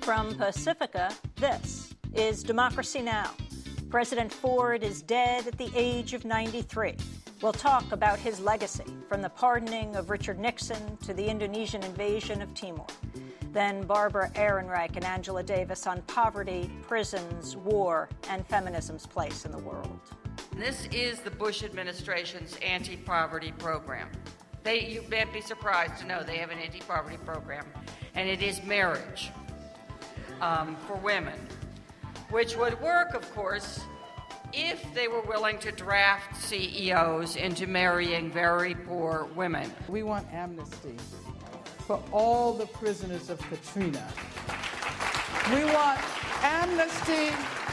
From Pacifica, this is Democracy Now! President Ford is dead at the age of 93. We'll talk about his legacy, from the pardoning of Richard Nixon to the Indonesian invasion of Timor. Then Barbara Ehrenreich and Angela Davis on poverty, prisons, war, and feminism's place in the world. This is the Bush administration's anti-poverty program. You may be surprised to know they have an anti-poverty program, and it is marriage for women, which would work, of course, if they were willing to draft CEOs into marrying very poor women. We want amnesty for all the prisoners of Katrina. We want amnesty.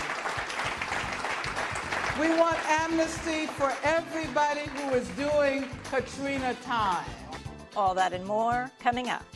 We want amnesty for everybody who is doing Katrina time. All that and more coming up.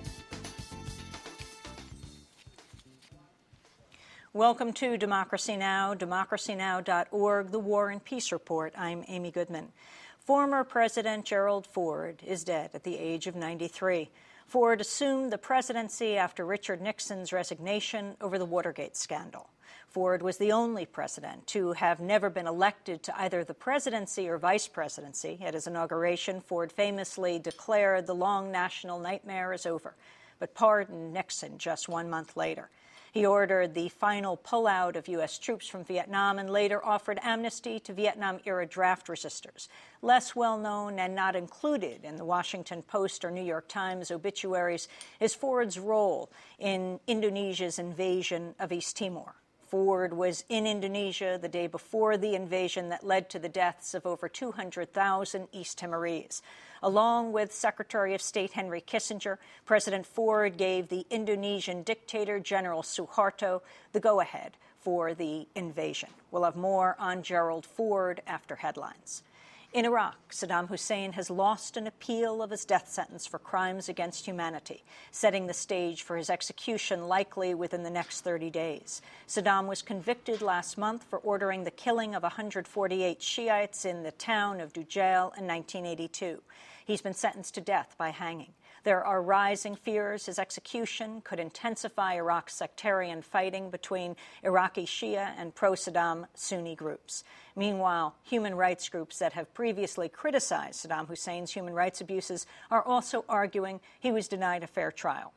Welcome to Democracy Now!, democracynow.org, the War and Peace Report. I'm Amy Goodman. Former President Gerald Ford is dead at the age of 93. Ford assumed the presidency after Richard Nixon's resignation over the Watergate scandal. Ford was the only president to have never been elected to either the presidency or vice presidency. At his inauguration, Ford famously declared the long national nightmare is over, but pardoned Nixon just 1 month later. He ordered the final pullout of U.S. troops from Vietnam and later offered amnesty to Vietnam-era draft resistors. Less well-known and not included in the Washington Post or New York Times obituaries is Ford's role in Indonesia's invasion of East Timor. Ford was in Indonesia the day before the invasion that led to the deaths of over 200,000 East Timorese. Along with Secretary of State Henry Kissinger, President Ford gave the Indonesian dictator General Suharto the go-ahead for the invasion. We'll have more on Gerald Ford after headlines. In Iraq, Saddam Hussein has lost an appeal of his death sentence for crimes against humanity, setting the stage for his execution likely within the next 30 days. Saddam was convicted last month for ordering the killing of 148 Shiites in the town of Dujail in 1982. He's been sentenced to death by hanging. There are rising fears his execution could intensify Iraq's sectarian fighting between Iraqi Shia and pro-Saddam Sunni groups. Meanwhile, human rights groups that have previously criticized Saddam Hussein's human rights abuses are also arguing he was denied a fair trial.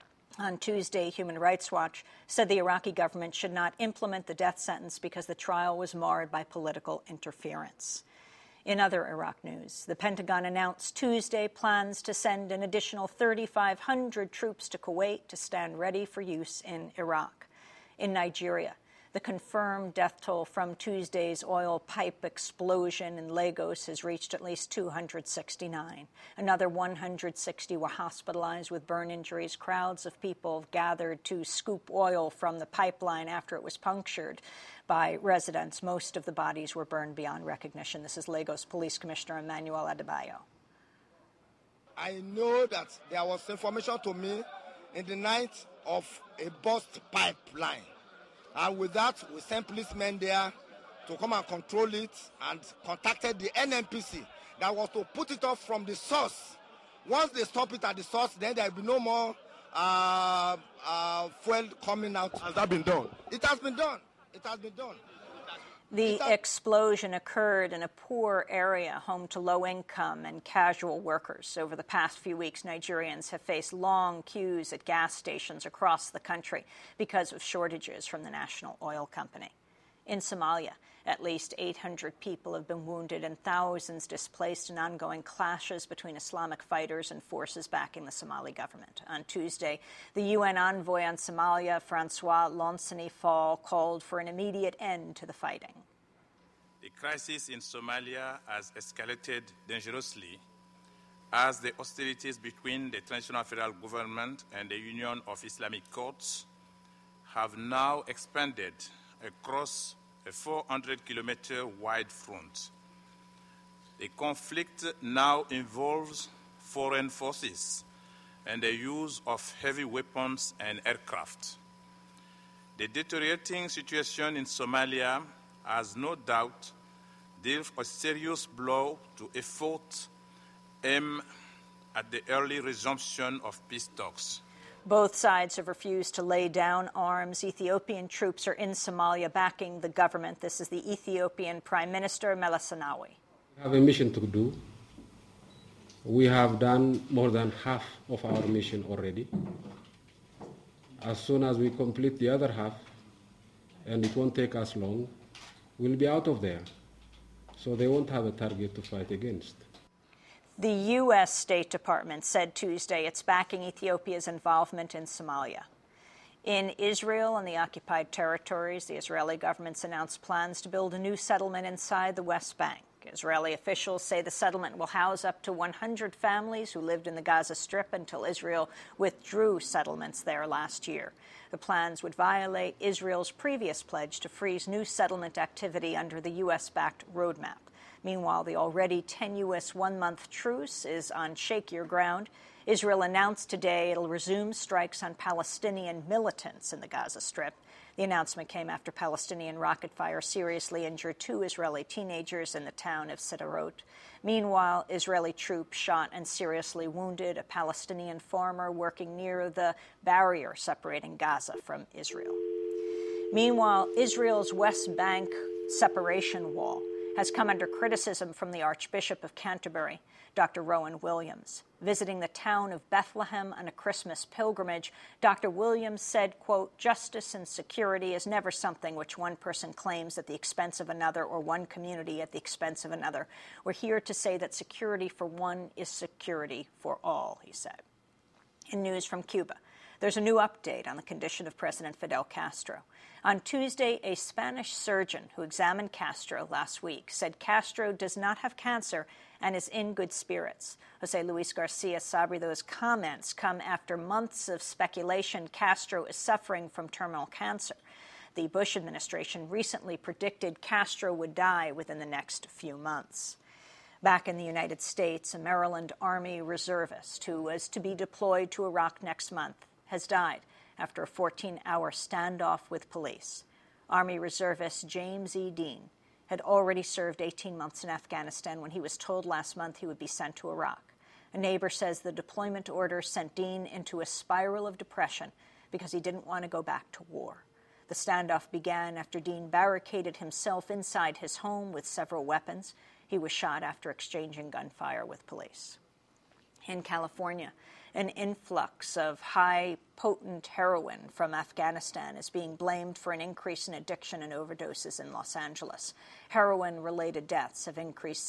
On Tuesday, Human Rights Watch said the Iraqi government should not implement the death sentence because the trial was marred by political interference. In other Iraq news, the Pentagon announced Tuesday plans to send an additional 3,500 troops to Kuwait to stand ready for use in Iraq. In Nigeria, the confirmed death toll from Tuesday's oil pipe explosion in Lagos has reached at least 269. Another 160 were hospitalized with burn injuries. Crowds of people gathered to scoop oil from the pipeline after it was punctured by residents. Most of the bodies were burned beyond recognition. This is Lagos Police Commissioner Emmanuel Adebayo. I know that there was information to me in the night of a burst pipeline. And with that, we sent policemen there to come and control it and contacted the NNPC that was to put it off from the source. Once they stop it at the source, then there will be no more fuel coming out. Has that been done? It has been done. It has been done. The explosion occurred in a poor area home to low-income and casual workers. Over the past few weeks, Nigerians have faced long queues at gas stations across the country because of shortages from the national oil company. In Somalia, at least 800 people have been wounded and thousands displaced in ongoing clashes between Islamic fighters and forces backing the Somali government. On Tuesday, the UN envoy on Somalia, Francois Lonseny Fall, called for an immediate end to the fighting. The crisis in Somalia has escalated dangerously as the hostilities between the transitional federal government and the Union of Islamic Courts have now expanded across a 400-kilometer wide front. The conflict now involves foreign forces and the use of heavy weapons and aircraft. The deteriorating situation in Somalia has no doubt dealt a serious blow to efforts aimed at the early resumption of peace talks. Both sides have refused to lay down arms. Ethiopian troops are in Somalia backing the government. This is the Ethiopian Prime Minister Meles Zenawi. We have a mission to do. We have done more than half of our mission already. As soon as we complete the other half, and it won't take us long, we'll be out of there. So they won't have a target to fight against. The U.S. State Department said Tuesday it's backing Ethiopia's involvement in Somalia. In Israel and the occupied territories, the Israeli government's announced plans to build a new settlement inside the West Bank. Israeli officials say the settlement will house up to 100 families who lived in the Gaza Strip until Israel withdrew settlements there last year. The plans would violate Israel's previous pledge to freeze new settlement activity under the U.S.-backed roadmap. Meanwhile, the already tenuous one-month truce is on shakier ground. Israel announced today it'll resume strikes on Palestinian militants in the Gaza Strip. The announcement came after Palestinian rocket fire seriously injured 2 Israeli teenagers in the town of Sderot. Meanwhile, Israeli troops shot and seriously wounded a Palestinian farmer working near the barrier separating Gaza from Israel. Meanwhile, Israel's West Bank separation wall has come under criticism from the Archbishop of Canterbury, Dr. Rowan Williams. Visiting the town of Bethlehem on a Christmas pilgrimage, Dr. Williams said, quote, "Justice and security is never something which one person claims at the expense of another or one community at the expense of another. We're here to say that security for one is security for all," he said. In news from Cuba, there's a new update on the condition of President Fidel Castro. On Tuesday, a Spanish surgeon who examined Castro last week said Castro does not have cancer and is in good spirits. Jose Luis Garcia Sabrido's comments come after months of speculation Castro is suffering from terminal cancer. The Bush administration recently predicted Castro would die within the next few months. Back in the United States, a Maryland Army reservist who was to be deployed to Iraq next month has died after a 14-hour standoff with police. Army reservist James E. Dean had already served 18 months in Afghanistan when he was told last month he would be sent to Iraq. A neighbor says the deployment order sent Dean into a spiral of depression because he didn't want to go back to war. The standoff began after Dean barricaded himself inside his home with several weapons. He was shot after exchanging gunfire with police. In California, an influx of high-potent heroin from Afghanistan is being blamed for an increase in addiction and overdoses in Los Angeles. Heroin-related deaths have increased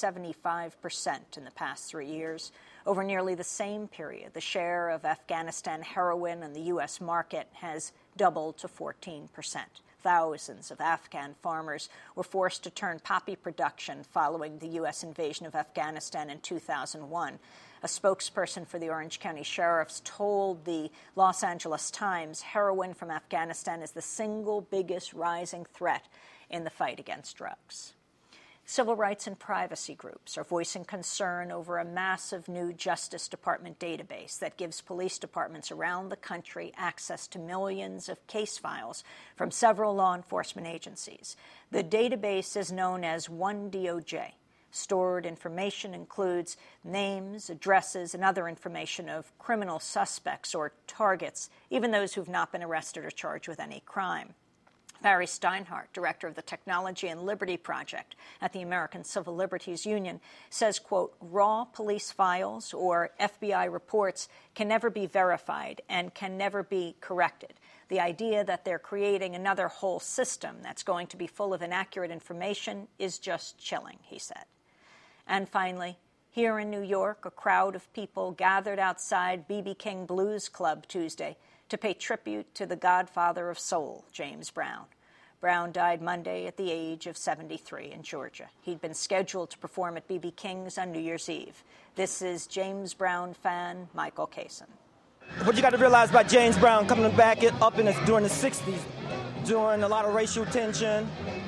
75% in the past 3 years. Over nearly the same period, the share of Afghanistan heroin in the U.S. market has doubled to 14%. Thousands of Afghan farmers were forced to turn poppy production following the U.S. invasion of Afghanistan in 2001. A spokesperson for the Orange County Sheriffs told the Los Angeles Times heroin from Afghanistan is the single biggest rising threat in the fight against drugs. Civil rights and privacy groups are voicing concern over a massive new Justice Department database that gives police departments around the country access to millions of case files from several law enforcement agencies. The database is known as OneDOJ. Stored information includes names, addresses, and other information of criminal suspects or targets, even those who've not been arrested or charged with any crime. Barry Steinhardt, director of the Technology and Liberty Project at the American Civil Liberties Union, says, quote, "Raw police files or FBI reports can never be verified and can never be corrected. The idea that they're creating another whole system that's going to be full of inaccurate information is just chilling," he said. And finally, here in New York, a crowd of people gathered outside B.B. King Blues Club Tuesday to pay tribute to the godfather of soul, James Brown. Brown died Monday at the age of 73 in Georgia. He'd been scheduled to perform at B.B. King's on New Year's Eve. This is James Brown fan Michael Kaysen. What you got to realize about James Brown coming back up during the 60s, during a lot of racial tension,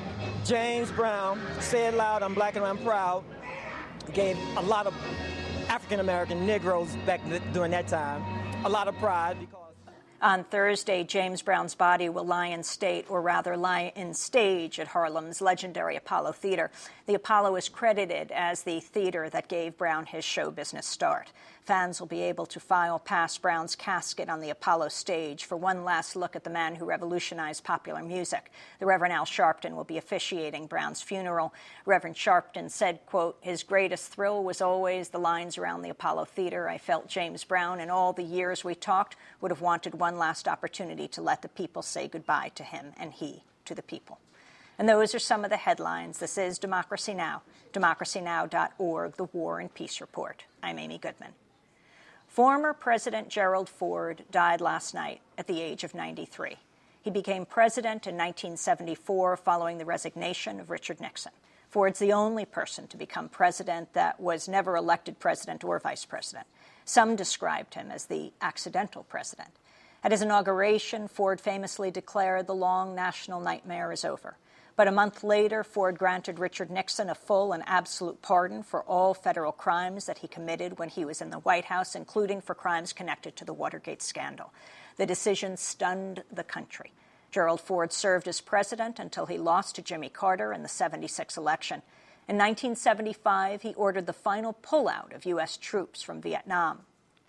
James Brown, say it loud, I'm black and I'm proud, gave a lot of African-American Negroes back during that time a lot of pride. On Thursday, James Brown's body will lie in state, or rather lie in stage, at Harlem's legendary Apollo Theater. The Apollo is credited as the theater that gave Brown his show business start. Fans will be able to file past Brown's casket on the Apollo stage for one last look at the man who revolutionized popular music. The Reverend Al Sharpton will be officiating Brown's funeral. Reverend Sharpton said, quote, "His greatest thrill was always the lines around the Apollo Theater. I felt James Brown, in all the years we talked, would have wanted one last opportunity to let the people say goodbye to him, and he to the people." And those are some of the headlines. This is Democracy Now!, democracynow.org, the War and Peace Report. I'm Amy Goodman. Former President Gerald Ford died last night at the age of 93. He became president in 1974 following the resignation of Richard Nixon. Ford's the only person to become president that was never elected president or vice president. Some described him as the accidental president. At his inauguration, Ford famously declared the long national nightmare is over. But a month later, Ford granted Richard Nixon a full and absolute pardon for all federal crimes that he committed when he was in the White House, including for crimes connected to the Watergate scandal. The decision stunned the country. Gerald Ford served as president until he lost to Jimmy Carter in the '76 election. In 1975, he ordered the final pullout of U.S. troops from Vietnam.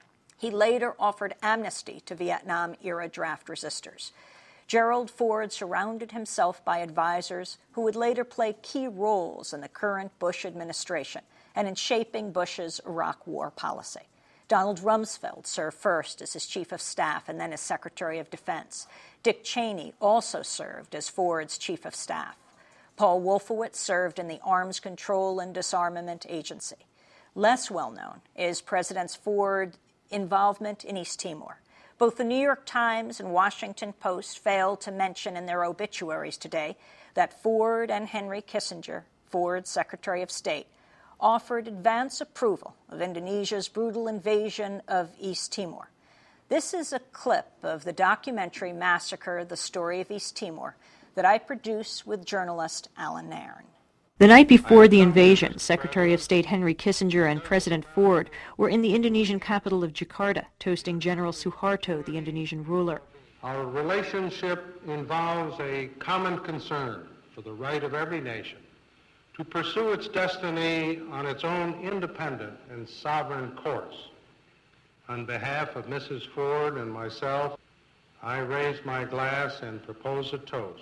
He later offered amnesty to Vietnam-era draft resistors. Gerald Ford surrounded himself by advisors who would later play key roles in the current Bush administration and in shaping Bush's Iraq war policy. Donald Rumsfeld served first as his chief of staff and then as Secretary of Defense. Dick Cheney also served as Ford's chief of staff. Paul Wolfowitz served in the Arms Control and Disarmament Agency. Less well-known is President Ford's involvement in East Timor. Both the New York Times and Washington Post failed to mention in their obituaries today that Ford and Henry Kissinger, Ford's Secretary of State, offered advance approval of Indonesia's brutal invasion of East Timor. This is a clip of the documentary Massacre, The Story of East Timor, that I produced with journalist Alan Nairn. The night before the invasion, Secretary of State Henry Kissinger and President Ford were in the Indonesian capital of Jakarta, toasting General Suharto, the Indonesian ruler. Our relationship involves a common concern for the right of every nation to pursue its destiny on its own independent and sovereign course. On behalf of Mrs. Ford and myself, I raise my glass and propose a toast.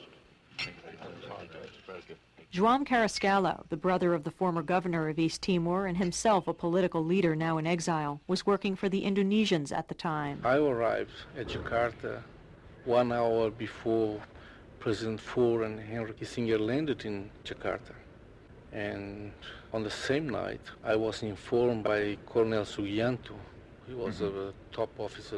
João Carrascalo, the brother of the former governor of East Timor and himself a political leader now in exile, was working for the Indonesians at the time. I arrived at Jakarta 1 hour before President Ford and Henry Kissinger landed in Jakarta. And on the same night, I was informed by Colonel Sugianto, who was a top officer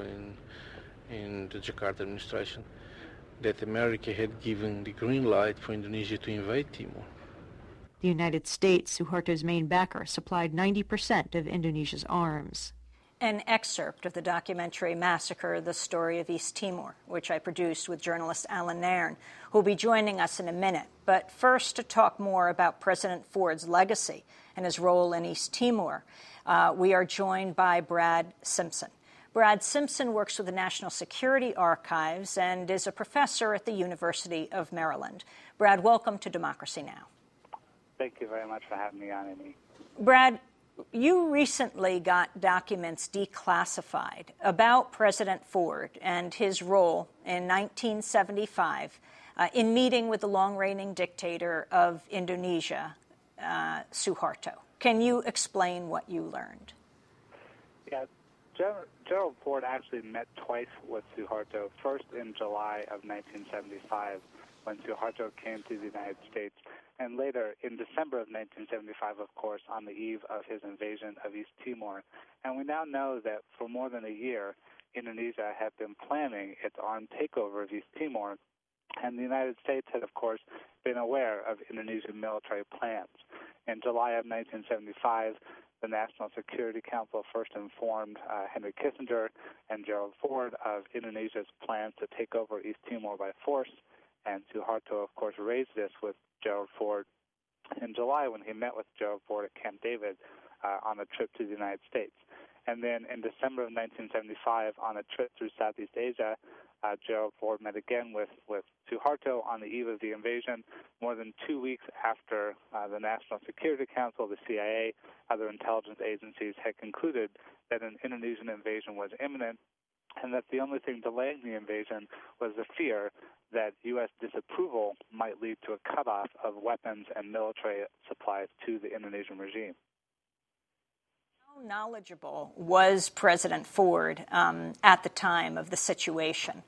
in the Jakarta administration, that America had given the green light for Indonesia to invade Timor. The United States, Suharto's main backer, supplied 90% of Indonesia's arms. An excerpt of the documentary Massacre, The Story of East Timor, which I produced with journalist Alan Nairn, who will be joining us in a minute. But first, to talk more about President Ford's legacy and his role in East Timor, we are joined by Brad Simpson. Brad Simpson works with the National Security Archives and is a professor at the University of Maryland. Brad, welcome to Democracy Now! Thank you very much for having me on, Amy. Brad, you recently got documents declassified about President Ford and his role in 1975 in meeting with the long-reigning dictator of Indonesia, Suharto. Can you explain what you learned? Yeah, Gerald Ford actually met twice with Suharto, first in July of 1975 when Suharto came to the United States, and later in December of 1975, of course, on the eve of his invasion of East Timor. And we now know that for more than a year, Indonesia had been planning its armed takeover of East Timor, and the United States had, of course, been aware of Indonesian military plans. In July of 1975, the National Security Council first informed Henry Kissinger and Gerald Ford of Indonesia's plans to take over East Timor by force, and Suharto, of course, raised this with Gerald Ford in July when he met with Gerald Ford at Camp David on a trip to the United States. And then in December of 1975, on a trip through Southeast Asia, Gerald Ford met again with Suharto on the eve of the invasion, more than 2 weeks after the National Security Council, the CIA, other intelligence agencies had concluded that an Indonesian invasion was imminent, and that the only thing delaying the invasion was the fear that U.S. disapproval might lead to a cutoff of weapons and military supplies to the Indonesian regime. How knowledgeable was President Ford at the time of the situation?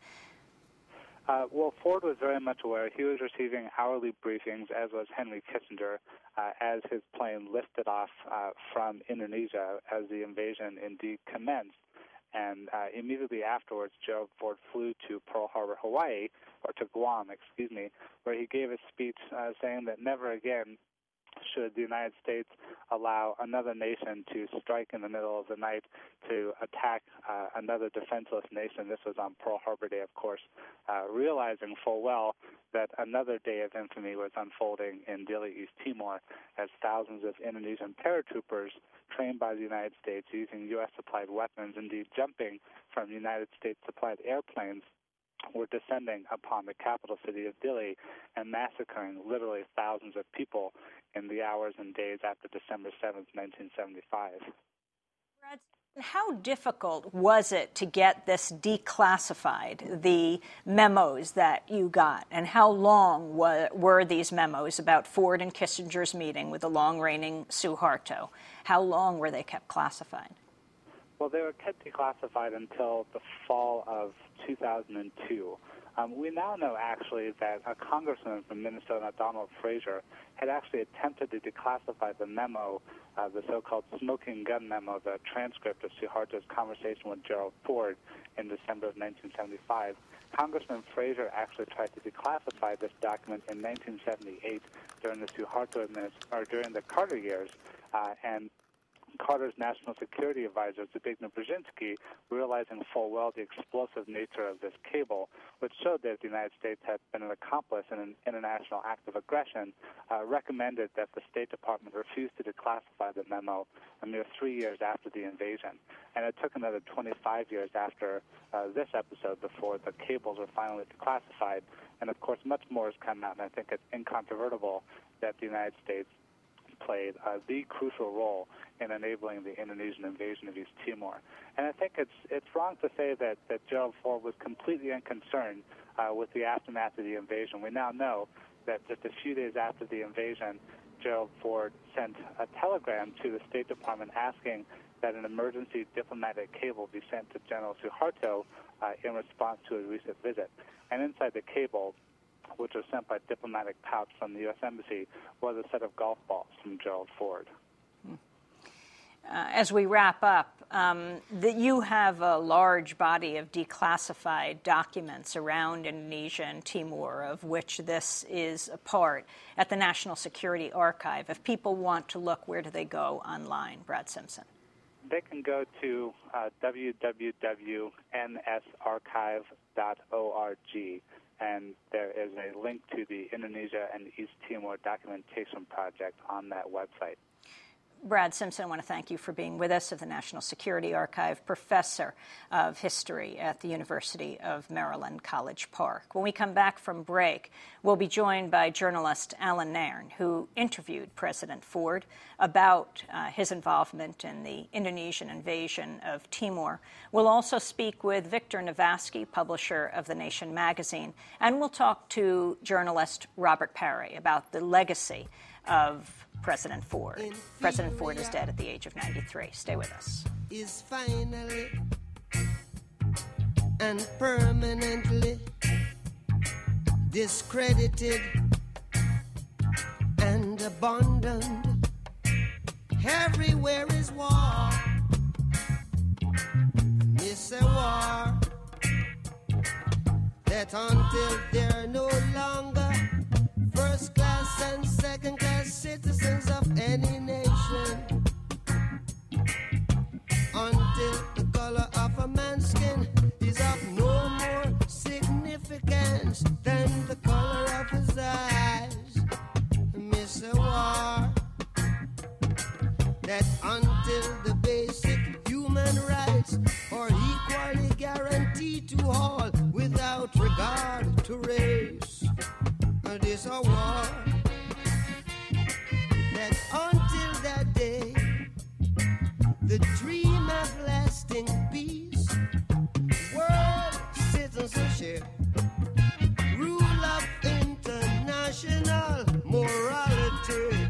Well, Ford was very much aware. He was receiving hourly briefings, as was Henry Kissinger, as his plane lifted off from Indonesia as the invasion indeed commenced. And immediately afterwards, Gerald Ford flew to Pearl Harbor, Hawaii, or to Guam, where he gave a speech saying that never again should the United States allow another nation to strike in the middle of the night to attack another defenseless nation. This was on Pearl Harbor Day, of course, realizing full well that another day of infamy was unfolding in Dili, East Timor, as thousands of Indonesian paratroopers trained by the United States using U.S.-supplied weapons, indeed jumping from United States-supplied airplanes, were descending upon the capital city of Dili and massacring literally thousands of people in the hours and days after December 7th, 1975. Brad, how difficult was it to get this declassified, the memos that you got, and how long were these memos about Ford and Kissinger's meeting with the long-reigning Suharto? How long were they kept classified? Well, they were kept declassified until the fall of 2002. We now know, actually, that a congressman from Minnesota, Donald Frazier, had actually attempted to declassify the memo, the so-called smoking gun memo, the transcript of Suharto's conversation with Gerald Ford in December of 1975. Congressman Frazier actually tried to declassify this document in 1978 during the Suharto during the Carter years, and Carter's national security advisor, Zbigniew Brzezinski, realizing full well the explosive nature of this cable, which showed that the United States had been an accomplice in an international act of aggression, recommended that the State Department refuse to declassify the memo a mere 3 years after the invasion. And it took another 25 years after this episode before the cables were finally declassified. And, of course, much more has come out, and I think it's incontrovertible that the United States played the crucial role in enabling the Indonesian invasion of East Timor. And I think it's wrong to say that Gerald Ford was completely unconcerned with the aftermath of the invasion. We now know that just a few days after the invasion, Gerald Ford sent a telegram to the State Department asking that an emergency diplomatic cable be sent to General Suharto in response to a recent visit. And inside the cable, which was sent by diplomatic pouch from the U.S. Embassy, was a set of golf balls from Gerald Ford. As we wrap up, you have a large body of declassified documents around Indonesia and Timor, of which this is a part, at the National Security Archive. If people want to look, where do they go online, Brad Simpson? They can go to www.nsarchive.org. And there is a link to the Indonesia and East Timor Documentation Project on that website. Brad Simpson, I want to thank you for being with us, of the National Security Archive, professor of history at the University of Maryland, College Park. When we come back from break, we'll be joined by journalist Alan Nairn, who interviewed President Ford about his involvement in the Indonesian invasion of Timor. We'll also speak with Victor Navasky, publisher of The Nation magazine, and we'll talk to journalist Robert Parry about the legacy of President Ford. President Ford is dead at the age of 93. Stay with us. Is finally and permanently discredited and abandoned. Everywhere is war. It's a war that until they're no longer first class and second class citizens of any nation, until the color of a man's skin is of no more significance than the color of his eyes. Miss a war that until the basic human rights are equally guaranteed to all without regard to race. This a war that until that day the dream of lasting peace, world citizenship, rule of international morality,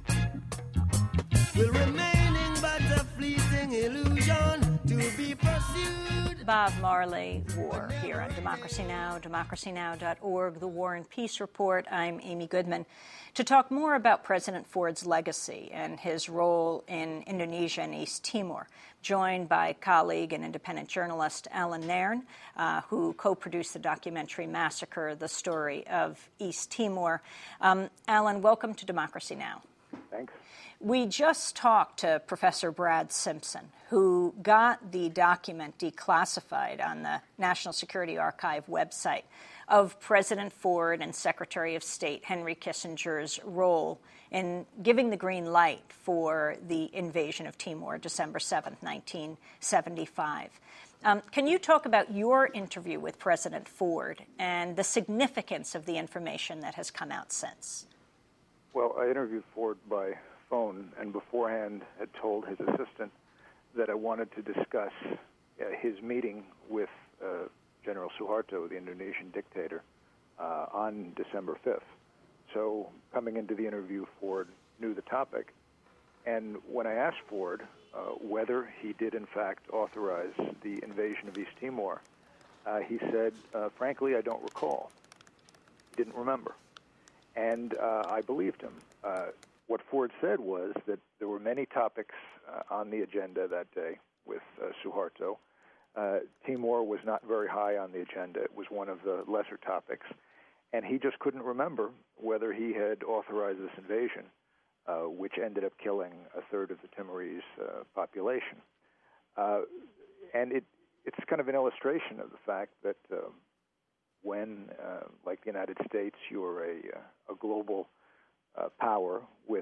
will remaining but a fleeting illusion to be pursued. Bob Marley, War, here on Democracy Now!, democracynow.org, The War and Peace Report. I'm Amy Goodman. To talk more about President Ford's legacy and his role in Indonesia and East Timor, joined by colleague and independent journalist Alan Nairn, who co-produced the documentary Massacre, the Story of East Timor. Alan, welcome to Democracy Now! Thanks. We just talked to Professor Brad Simpson, who got the document declassified on the National Security Archive website of President Ford and Secretary of State Henry Kissinger's role in giving the green light for the invasion of Timor, December 7th, 1975. Can you talk about your interview with President Ford and the significance of the information that has come out since? Well, I interviewed Ford by phone and beforehand had told his assistant that I wanted to discuss his meeting with General Suharto, the Indonesian dictator, on December 5th. So coming into the interview, Ford knew the topic. And when I asked Ford whether he did in fact authorize the invasion of East Timor, he said, frankly, I don't recall. He didn't remember. And I believed him. What Ford said was that there were many topics on the agenda that day with Suharto. Timor was not very high on the agenda. It was one of the lesser topics. And he just couldn't remember whether he had authorized this invasion, which ended up killing a third of the Timorese population. And it's kind of an illustration of the fact that when, like the United States, you're a global power with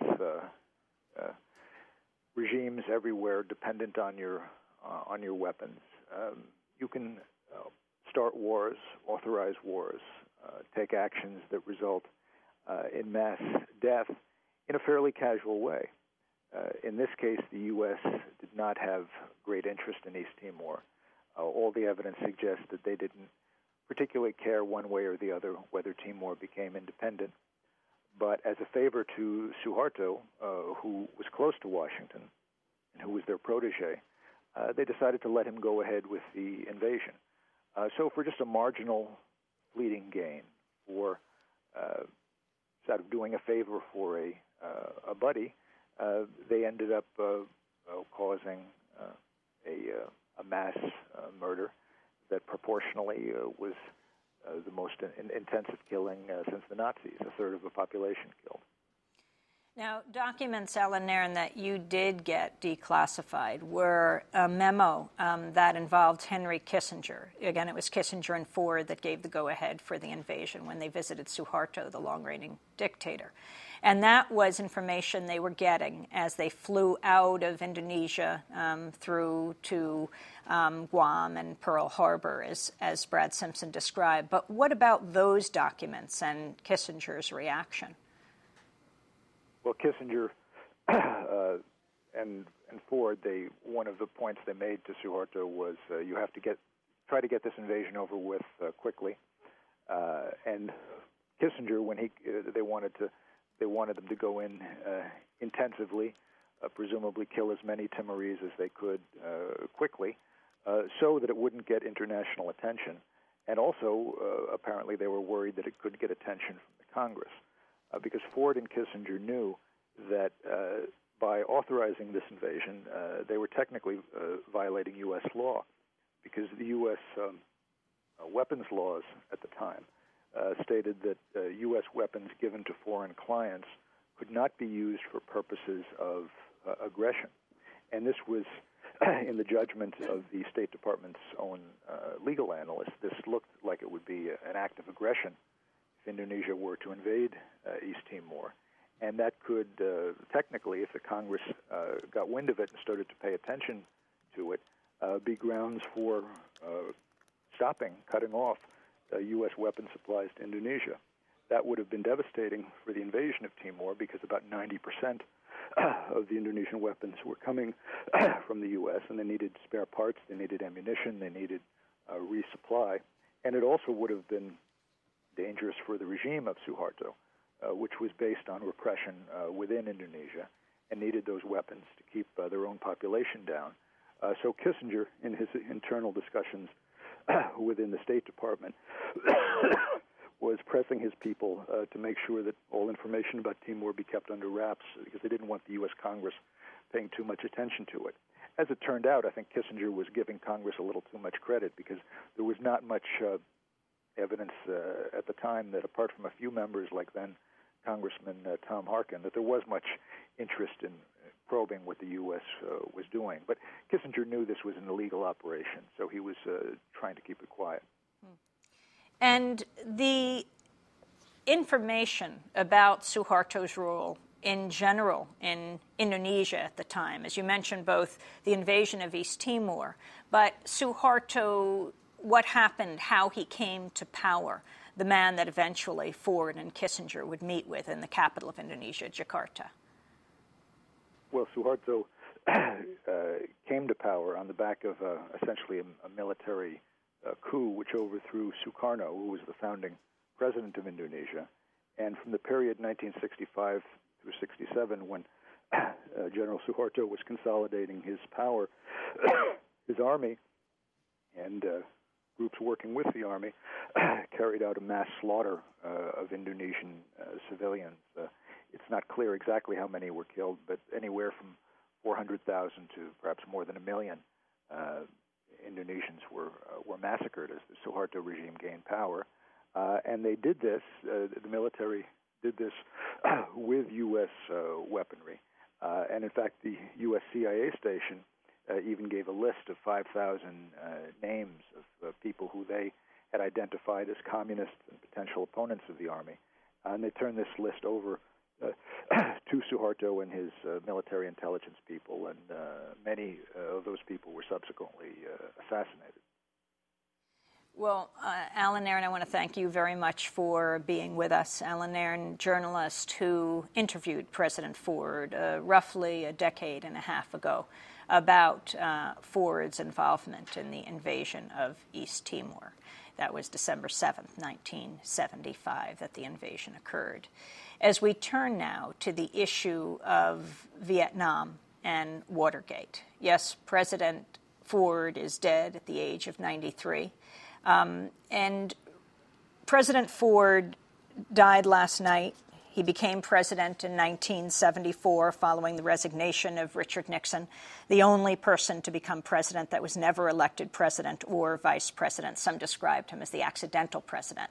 regimes everywhere dependent on your weapons. You can start wars, authorize wars, take actions that result in mass death in a fairly casual way. In this case, the U.S. did not have great interest in East Timor. All the evidence suggests that they didn't particularly care one way or the other whether Timor became independent. But as a favor to Suharto, who was close to Washington and who was their protege, they decided to let him go ahead with the invasion. So for just a marginal fleeting gain, for sort of doing a favor for a buddy, they ended up causing a mass murder that proportionally was the most intensive killing since the Nazis, a third of the population killed. Now, documents, Alan Nairn, that you did get declassified were a memo that involved Henry Kissinger. Again, it was Kissinger and Ford that gave the go-ahead for the invasion when they visited Suharto, the long-reigning dictator. And that was information they were getting as they flew out of Indonesia through to Guam and Pearl Harbor, as Brad Simpson described. But what about those documents and Kissinger's reaction? Well, Kissinger and Ford, one of the points they made to Suharto was you have to try to get this invasion over with quickly. And Kissinger, when they wanted them to go in intensively, presumably kill as many Timorese as they could quickly, so that it wouldn't get international attention. And also, apparently, they were worried that it could get attention from the Congress. Because Ford and Kissinger knew that by authorizing this invasion, they were technically violating U.S. law, because the U.S. Weapons laws at the time stated that U.S. weapons given to foreign clients could not be used for purposes of aggression. And this was, in the judgment of the State Department's own legal analysts, this looked like it would be an act of aggression if Indonesia were to invade East Timor. And that could, technically, if the Congress got wind of it and started to pay attention to it, be grounds for cutting off U.S. weapon supplies to Indonesia. that would have been devastating for the invasion of Timor because about 90% of the Indonesian weapons were coming from the U.S., and they needed spare parts, they needed ammunition, they needed resupply. And it also would have been dangerous for the regime of Suharto, which was based on repression within Indonesia and needed those weapons to keep their own population down. So Kissinger, in his internal discussions within the State Department, was pressing his people to make sure that all information about Timor be kept under wraps because they didn't want the U.S. Congress paying too much attention to it. As it turned out, I think Kissinger was giving Congress a little too much credit because there was not much evidence at the time that, apart from a few members like then Congressman Tom Harkin, that there was much interest in probing what the U.S. Was doing. But Kissinger knew this was an illegal operation, so he was trying to keep it quiet. And the information about Suharto's role in general in Indonesia at the time, as you mentioned, both the invasion of East Timor, but Suharto, what happened, how he came to power, the man that eventually Ford and Kissinger would meet with in the capital of Indonesia, Jakarta. Well, Suharto came to power on the back of essentially a military coup which overthrew Sukarno, who was the founding president of Indonesia. And from the period 1965 through 67, when General Suharto was consolidating his power, his army and groups working with the army carried out a mass slaughter of Indonesian civilians. It's not clear exactly how many were killed, but anywhere from 400,000 to perhaps more than 1 million Indonesians were massacred as the Suharto regime gained power. And they did this, the military did this with U.S. weaponry. And in fact, the U.S. CIA station even gave a list of 5,000 names of people who they had identified as communists and potential opponents of the army. And they turned this list over to Suharto and his military intelligence people, and many of those people were subsequently assassinated. Well, Alan Nairn, I want to thank you very much for being with us. Alan Nairn, journalist who interviewed President Ford roughly a decade and a half ago about Ford's involvement in the invasion of East Timor. That was December 7th, 1975, that the invasion occurred. As we turn now to the issue of Vietnam and Watergate. Yes, President Ford is dead at the age of 93. And President Ford died last night. He became president in 1974 following the resignation of Richard Nixon, the only person to become president that was never elected president or vice president. Some described him as the accidental president.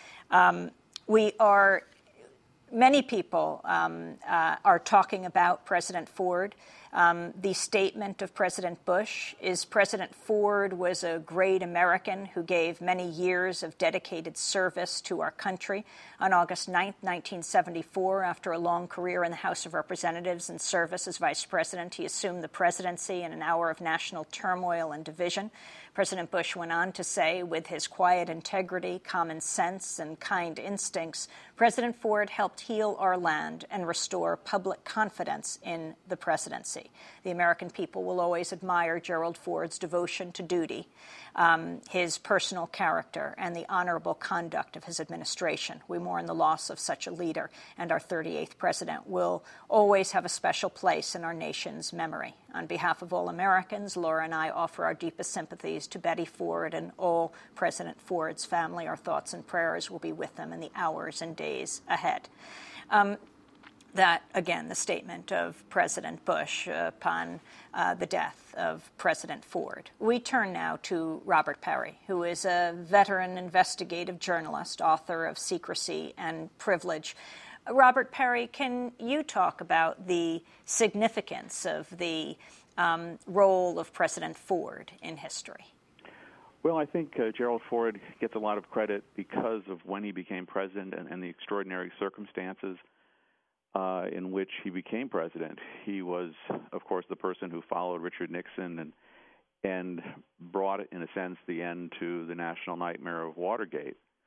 Many people are talking about President Ford. The statement of President Bush is President Ford was a great American who gave many years of dedicated service to our country. On August 9th, 1974, after a long career in the House of Representatives and service as vice president, he assumed the presidency in an hour of national turmoil and division. President Bush went on to say, with his quiet integrity, common sense, and kind instincts, President Ford helped heal our land and restore public confidence in the presidency. The American people will always admire Gerald Ford's devotion to duty, his personal character, and the honorable conduct of his administration. We mourn the loss of such a leader, and our 38th president will always have a special place in our nation's memory. On behalf of all Americans, Laura and I offer our deepest sympathies to Betty Ford and all President Ford's family. Our thoughts and prayers will be with them in the hours and days ahead. That, again, the statement of President Bush upon the death of President Ford. We turn now to Robert Parry, who is a veteran investigative journalist, author of Secrecy and Privilege. Robert Parry, can you talk about the significance of the role of President Ford in history? Well, I think Gerald Ford gets a lot of credit because of when he became president and the extraordinary circumstances in which he became president. He was, of course, the person who followed Richard Nixon and brought, in a sense, the end to the national nightmare of Watergate.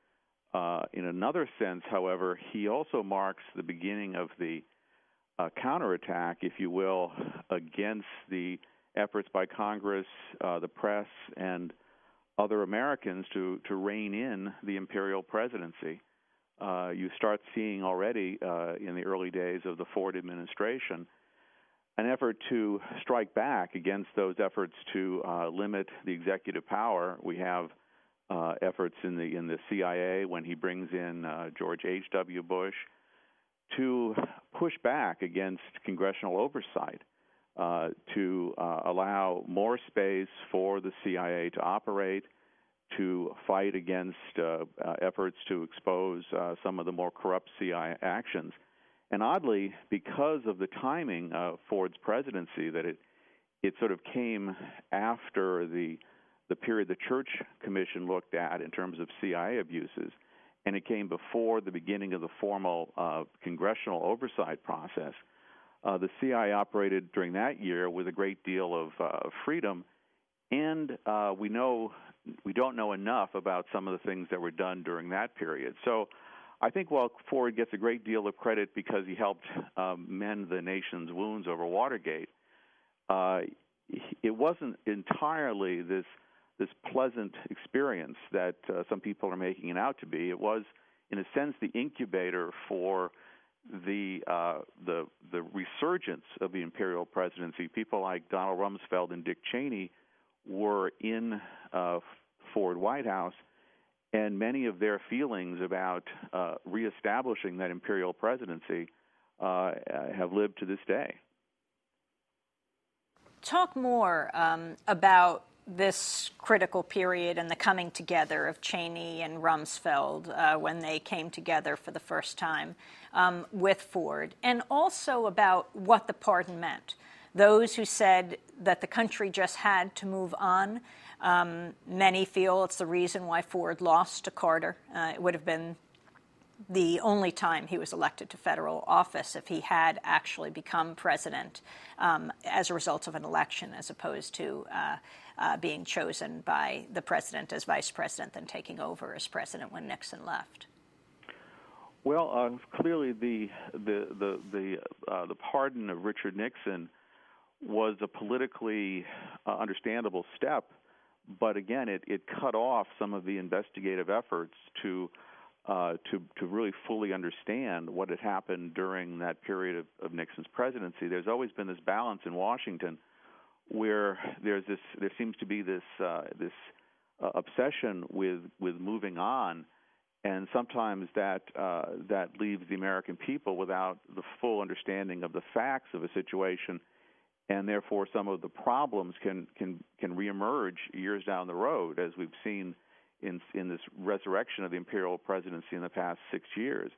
In another sense, however, he also marks the beginning of the counterattack, if you will, against the efforts by Congress, the press, and other Americans to rein in the imperial presidency. You start seeing already in the early days of the Ford administration an effort to strike back against those efforts to limit the executive power. We have efforts in the CIA when he brings in George H.W. Bush to push back against congressional oversight, to allow more space for the CIA to operate, to fight against efforts to expose some of the more corrupt CIA actions. And oddly, because of the timing of Ford's presidency, that it sort of came after the period the Church Commission looked at in terms of CIA abuses, and it came before the beginning of the formal congressional oversight process. The CIA operated during that year with a great deal of freedom, and we don't know enough about some of the things that were done during that period. So I think while Ford gets a great deal of credit because he helped mend the nation's wounds over Watergate, it wasn't entirely this pleasant experience that some people are making it out to be. It was, in a sense, the incubator for the resurgence of the imperial presidency. People like Donald Rumsfeld and Dick Cheney were in Ford White House, and many of their feelings about reestablishing that imperial presidency have lived to this day. Talk more about this critical period and the coming together of Cheney and Rumsfeld when they came together for the first time with Ford, and also about what the pardon meant. Those who said that the country just had to move on, many feel it's the reason why Ford lost to Carter. It would have been the only time he was elected to federal office if he had actually become president as a result of an election, as opposed to being chosen by the president as vice president, then taking over as president when Nixon left. Well, clearly the pardon of Richard Nixon was a politically understandable step, but again, it cut off some of the investigative efforts to really fully understand what had happened during that period of Nixon's presidency. There's always been this balance in Washington where there seems to be this obsession with moving on, and sometimes that leaves the American people without the full understanding of the facts of a situation, and therefore some of the problems can reemerge years down the road, as we've seen in this resurrection of the imperial presidency in the past 6 years.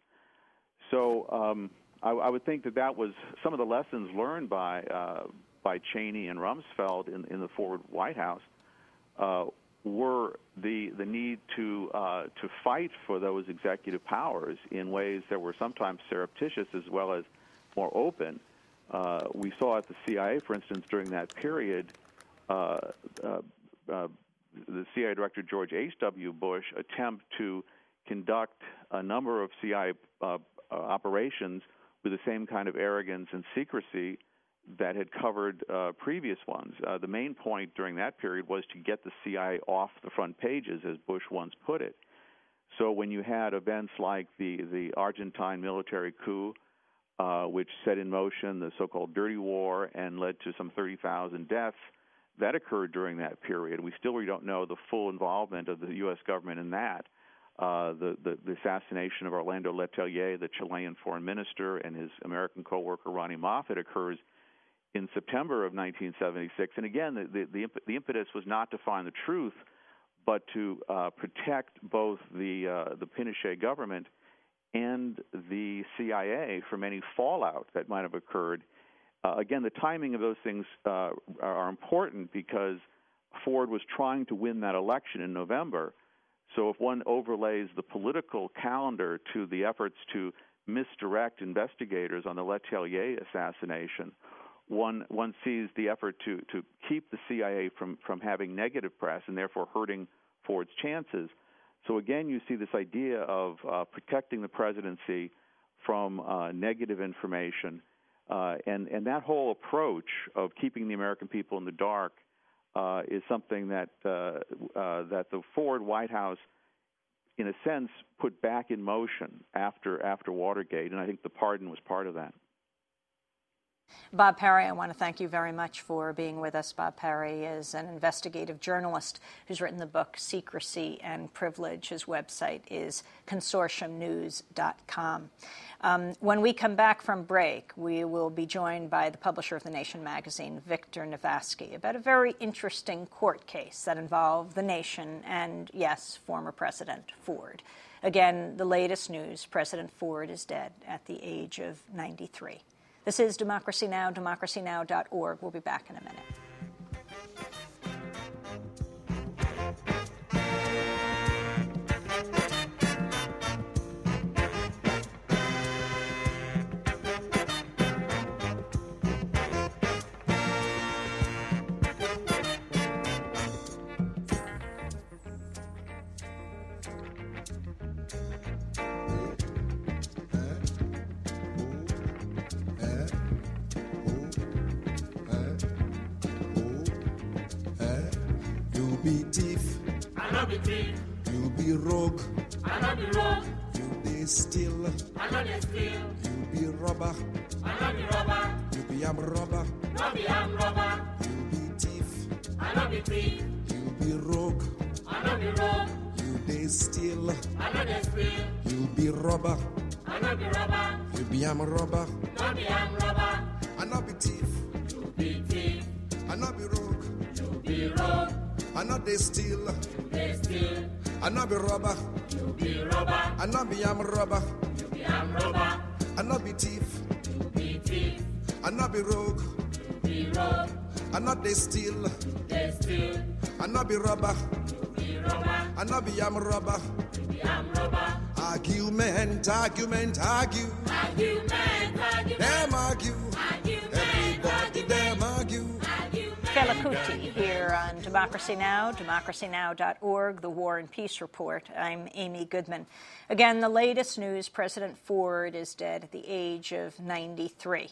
So I would think that was some of the lessons learned by Cheney and Rumsfeld in the Ford White House were the need to fight for those executive powers in ways that were sometimes surreptitious as well as more open. We saw at the CIA, for instance, during that period, the CIA Director George H.W. Bush attempt to conduct a number of CIA operations with the same kind of arrogance and secrecy that had covered previous ones. The main point during that period was to get the CIA off the front pages, as Bush once put it. So when you had events like the Argentine military coup, which set in motion the so-called Dirty War and led to some 30,000 deaths, that occurred during that period. We still don't know the full involvement of the U.S. government in that. The assassination of Orlando Letelier, the Chilean foreign minister, and his American co-worker Ronnie Moffett occurs in September of 1976. And again, the impetus was not to find the truth, but to protect both the Pinochet government and the CIA from any fallout that might have occurred. Again, the timing of those things are important because Ford was trying to win that election in November. So if one overlays the political calendar to the efforts to misdirect investigators on the Letelier assassination, one sees the effort to keep the CIA from having negative press and therefore hurting Ford's chances. So again, you see this idea of protecting the presidency from negative information, and that whole approach of keeping the American people in the dark is something that that the Ford White House, in a sense, put back in motion after Watergate, and I think the pardon was part of that. Bob Parry, I want to thank you very much for being with us. Bob Parry is an investigative journalist who's written the book Secrecy and Privilege. His website is consortiumnews.com. When we come back from break, we will be joined by the publisher of The Nation magazine, Victor Navasky, about a very interesting court case that involved the Nation and, yes, former President Ford. Again, the latest news, President Ford is dead at the age of 93. This is Democracy Now!, democracynow.org. We'll be back in a minute. be thief, I no be thief. You be rogue, I no be rogue. You be steal, I no dey steal. You be robber, I no be robber. You be armed robber, No be armed robber. You be thief, I no be thief. You be rogue, I no be rogue. You dey steal, I no dey steal. You be robber, I no be robber. You be armed robber, No be armed robber. I no be thief, You be thief. I no be rogue, You be rogue. I no dey steal, You dey steal. I no be robber, You be robber. I no be armed robber, You be armed robber. I no be thief, You be thief. I no be rogue, You be rogue. I no dey steal, You dey steal. I no be robber, You be robber. I no be armed robber. You be armed robber. Argument, argument, argue. Argument, argument. Them argue. Argument, Everybody them argue. Kayla Kuti here on Democracy Now!, democracynow.org, the War and Peace Report. I'm Amy Goodman. Again, the latest news, President Ford is dead at the age of 93.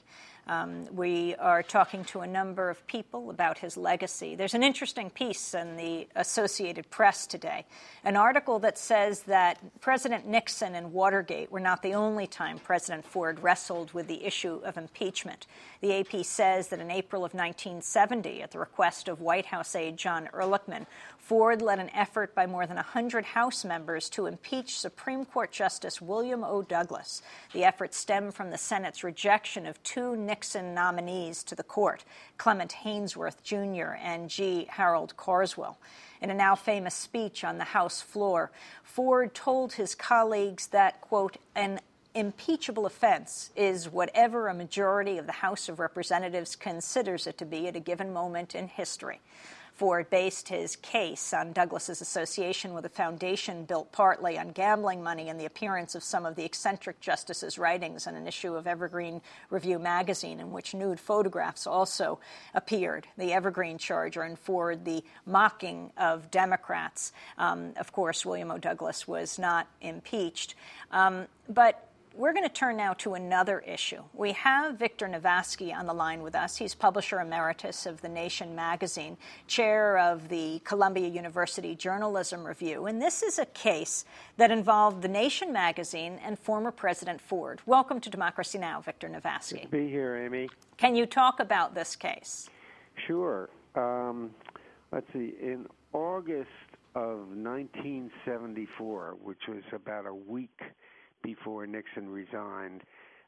We are talking to a number of people about his legacy. There's an interesting piece in the Associated Press today, an article that says that President Nixon and Watergate were not the only time President Ford wrestled with the issue of impeachment. The AP says that in April of 1970, at the request of White House aide John Ehrlichman, Ford led an effort by more than 100 House members to impeach Supreme Court Justice William O. Douglas. The effort stemmed from the Senate's rejection of two Nixon nominees to the court, Clement Haynsworth Jr. and G. Harold Carswell. In a now famous speech on the House floor, Ford told his colleagues that, quote, an impeachable offense is whatever a majority of the House of Representatives considers it to be at a given moment in history. Ford based his case on Douglas's association with a foundation built partly on gambling money and the appearance of some of the eccentric justices' writings in an issue of Evergreen Review magazine in which nude photographs also appeared. The Evergreen charge earned Ford the mocking of Democrats. Of course, William O. Douglas was not impeached. But we're going to turn now to another issue. We have Victor Navasky on the line with us. He's publisher emeritus of The Nation magazine, chair of the Columbia University Journalism Review. And this is a case that involved The Nation magazine and former President Ford. Welcome to Democracy Now!, Victor Navasky. Good to be here, Amy. Can you talk about this case? Sure. Let's see. In August of 1974, which was about a week before Nixon resigned,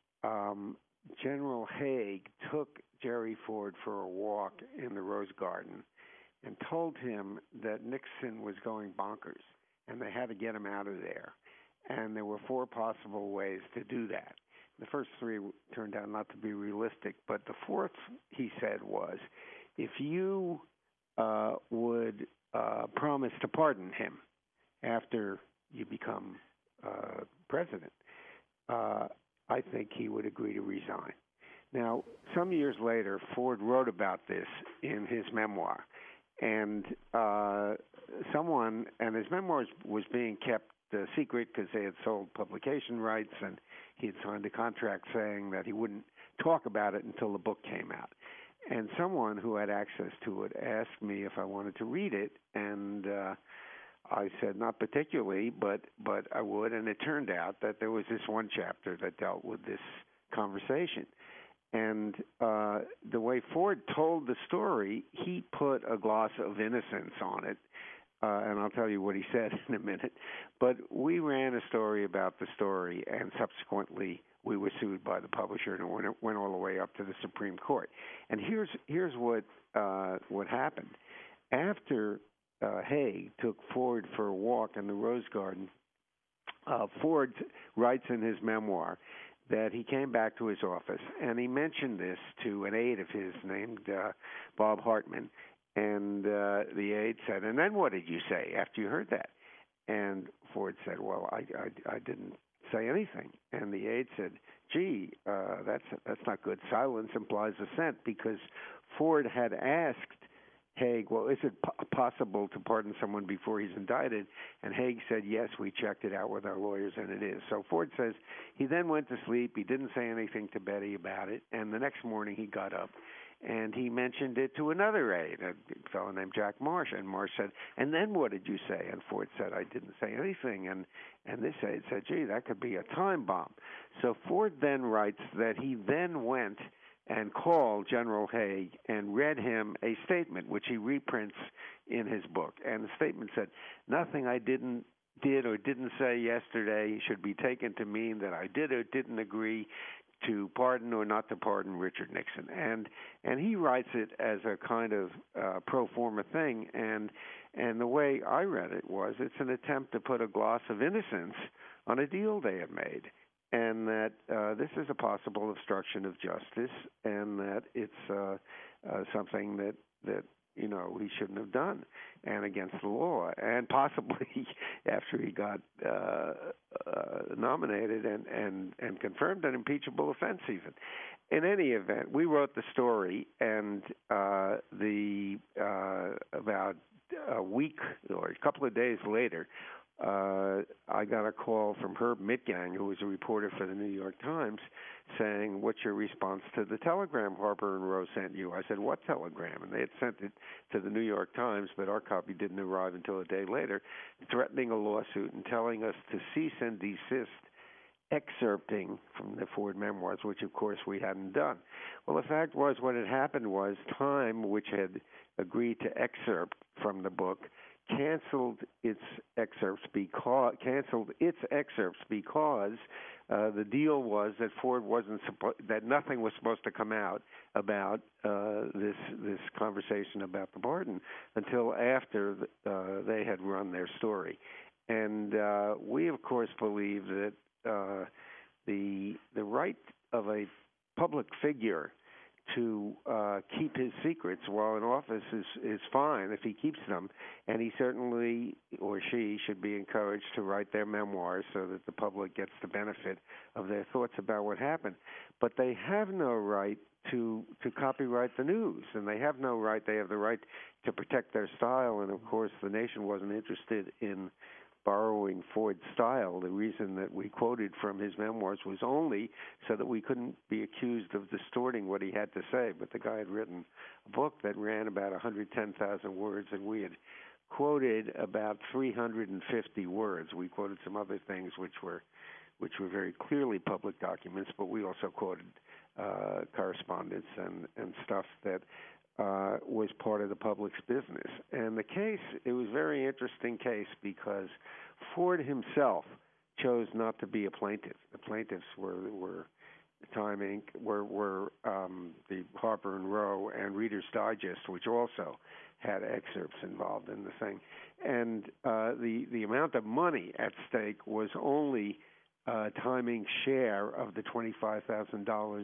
General Haig took Jerry Ford for a walk in the Rose Garden and told him that Nixon was going bonkers and they had to get him out of there. And there were four possible ways to do that. The first three turned out not to be realistic, but the fourth, he said, was if you would promise to pardon him after you become president, I think he would agree to resign. Now, some years later, Ford wrote about this in his memoir, And someone, and his memoirs was being kept secret because they had sold publication rights, and he had signed a contract saying that he wouldn't talk about it until the book came out. And someone who had access to it asked me if I wanted to read it, and I said not particularly, but I would. And it turned out that there was this one chapter that dealt with this conversation. And the way Ford told the story, he put a gloss of innocence on it. And I'll tell you what he said in a minute. But we ran a story about the story, and subsequently we were sued by the publisher, and it went all the way up to the Supreme Court. And here's what happened. After Haig took Ford for a walk in the Rose Garden, Ford writes in his memoir that he came back to his office, and he mentioned this to an aide of his named Bob Hartman. And the aide said, "And then what did you say after you heard that?" And Ford said, "Well, I didn't say anything." And the aide said, "Gee, that's not good. Silence implies assent," because Ford had asked Haig, "Well, is it possible to pardon someone before he's indicted?" And Haig said, "Yes, we checked it out with our lawyers, and it is." So Ford says he then went to sleep. He didn't say anything to Betty about it. And the next morning he got up, and he mentioned it to another aide, a fellow named Jack Marsh. And Marsh said, "And then what did you say?" And Ford said, "I didn't say anything." And this aide said, "Gee, that could be a time bomb." So Ford then writes that he then went and called General Haig and read him a statement, which he reprints in his book. And the statement said, "Nothing I did or didn't say yesterday should be taken to mean that I did or didn't agree to pardon or not to pardon Richard Nixon." And he writes it as a kind of pro forma thing. And the way I read it was it's an attempt to put a gloss of innocence on a deal they had made, and that this is a possible obstruction of justice, and that it's something that he shouldn't have done, and against the law, and possibly after he got nominated and confirmed an impeachable offense even. In any event, we wrote the story, and about a week or a couple of days later, I got a call from Herb Mitgang, who was a reporter for the New York Times, saying, "What's your response to the telegram Harper and Row sent you?" I said, "What telegram?" And they had sent it to the New York Times, but our copy didn't arrive until a day later, threatening a lawsuit and telling us to cease and desist excerpting from the Ford memoirs, which, of course, we hadn't done. Well, the fact was what had happened was Time, which had agreed to excerpt from the book, canceled its excerpts because the deal was that Ford that nothing was supposed to come out about this conversation about the pardon until after they had run their story. And we, of course, believe that the right of a public figure to keep his secrets while in office is fine if he keeps them, and he certainly, or she, should be encouraged to write their memoirs so that the public gets the benefit of their thoughts about what happened. But they have no right to copyright the news, and they have the right to protect their style, and of course the nation wasn't interested in borrowing Ford's style. The reason that we quoted from his memoirs was only so that we couldn't be accused of distorting what he had to say. But the guy had written a book that ran about 110,000 words, and we had quoted about 350 words. We quoted some other things which were very clearly public documents, but we also quoted correspondence and stuff that was part of the public's business. And the case, it was a very interesting case because Ford himself chose not to be a plaintiff. The plaintiffs were Time Inc., were the Harper and Row and Reader's Digest, which also had excerpts involved in the thing. And the amount of money at stake was only Time Inc.'s share of the $25,000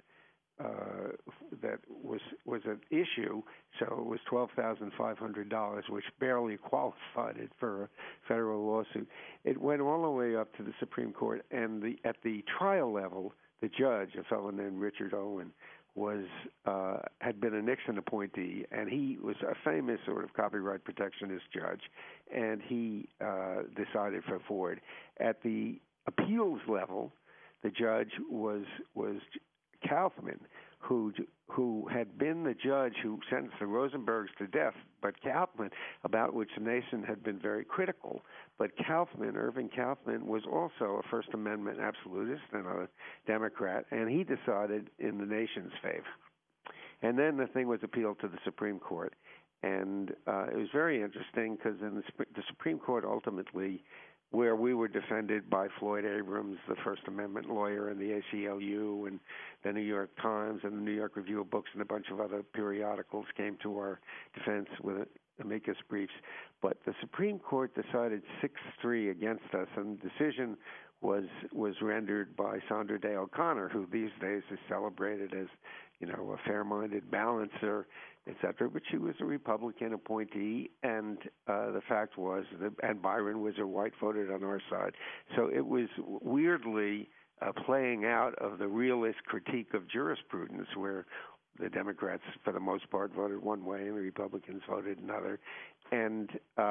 that was an issue, so it was $12,500, which barely qualified it for a federal lawsuit. It went all the way up to the Supreme Court, and at the trial level, the judge, a fellow named Richard Owen, had been a Nixon appointee, and he was a famous sort of copyright protectionist judge, and he decided for Ford. At the appeals level, the judge was Kaufman, who had been the judge who sentenced the Rosenbergs to death, but Kaufman, about which the nation had been very critical. But Kaufman, Irving Kaufman, was also a First Amendment absolutist and a Democrat, and he decided in the nation's favor. And then the thing was appealed to the Supreme Court. And it was very interesting because in the Supreme Court ultimately, where we were defended by Floyd Abrams, the First Amendment lawyer, and the ACLU, and the New York Times, and the New York Review of Books, and a bunch of other periodicals came to our defense with amicus briefs. But the Supreme Court decided 6-3 against us, and the decision was rendered by Sandra Day O'Connor, who these days is celebrated as, a fair-minded balancer, etc. But she was a Republican appointee, and the fact was and Byron was a white, voted on our side. So it was weirdly playing out of the realist critique of jurisprudence, where the Democrats, for the most part, voted one way and the Republicans voted another. And